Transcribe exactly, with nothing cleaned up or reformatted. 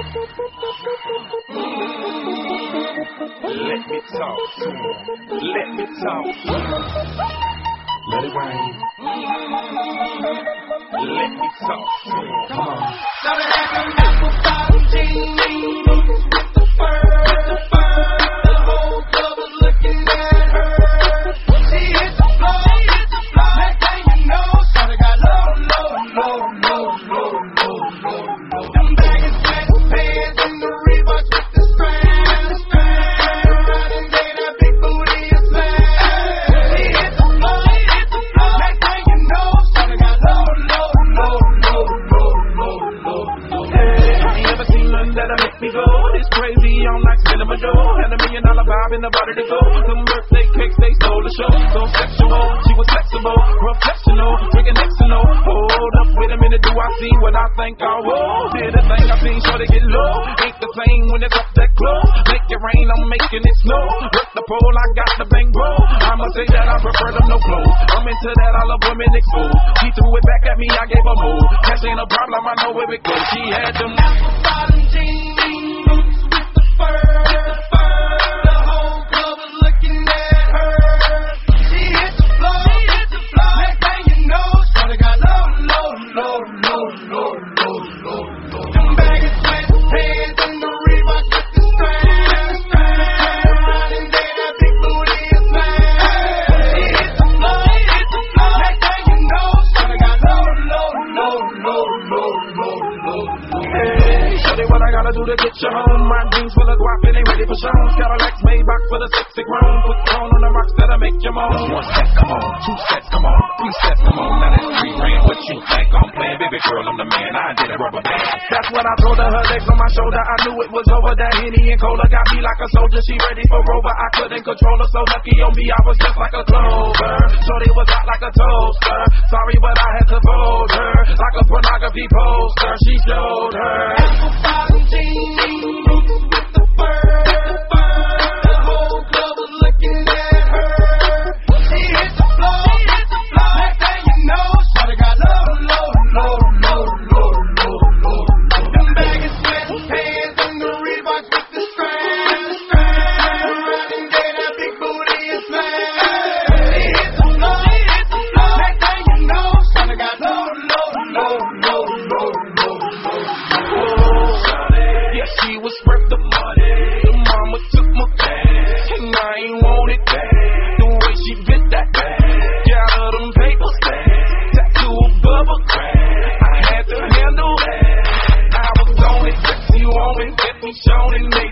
Let me talk to him. Let me talk to him. Let it rain. Let me talk to him. Come on. Started having apple bottom jeans with the fur, the fur. The whole club was looking at her. She hit the floor, hit the floor. Next thing you know, started got low, low, low, low, low, low, low, low. Them bagging sweatpants and the Reeboks with the strap, the strap. Riding day, that big booty is flat. She hit the floor, hit the floor. Next thing you know, started got low, low, low, low, low, low, low, low. Hey, I ain't ever seen nothing that'll make me go. It's crazy, I'm like spinning my dough. Had a million dollar vibe in the body to go. Some birthday cakes, they stole the show. So sexual, she was flexible, professional, drinking X and O. Hold up, wait a minute, do I see what I think I will? Did a thing I seen, sure they get low. Ain't the same when it's up that close. Make it rain, I'm making it snow. With the pole, I got the bang bro. I'ma say that I prefer them no clothes. I'm into that, I love women exposed. She threw it back at me, I gave her move. Cash ain't a problem, I know where it goes. She had them apple bottom jeans with the fur, the fur. The whole club was looking at her. She hit the floor, hit the floor. Next thing you know, shawty got low, low, low, low, low, low, low, low. Them bagging sweatpants and the Reeboks with the strap, the strap. Riding day, that big booty is flat. She hit the floor, hit the floor. Next thing you know, shawty got low, low, low, low, low, low, low, low. Hey, shawty, what I gotta do to get you home? My jeans full of guap and they ready for shows. Cadillacs, Maybach for the sexy grown. Put tone on the rocks that'll make you moan. One step, come on. Two steps, come on. Three steps, come on. Now that's three grand. What you think I'm playing? Baby girl, I'm the man. I did a rubber band. That's what I told her. Her legs on my shoulder. I knew it was over. That Henny and Cola got me like a soldier. She ready for Rover. I couldn't control her. So lucky on me, I was just like a clover. Shorty was hot like a toaster. Sorry, but I had to fold her like a pornography poster. She showed her apple bottom jeans with the fur, the fur. The whole club was looking at her. She hit the floor, hit the floor. Next thing you know, shawty got low, low, low, low, low, low, low, low. Them bagging sweatpants and the Reeboks with the strap, the strap. Riding day, that big booty is flat. She hit the floor, hit the floor. Next thing you know, shawty got low, low, low, low, low, low, low. Yeah, she was worth the money. The mama took my cash, and I ain't want it back. The way she bit that back, got her them papers back. Tattoo above her crack, I had to handle that. I was on it, sexy woman, get me shown and made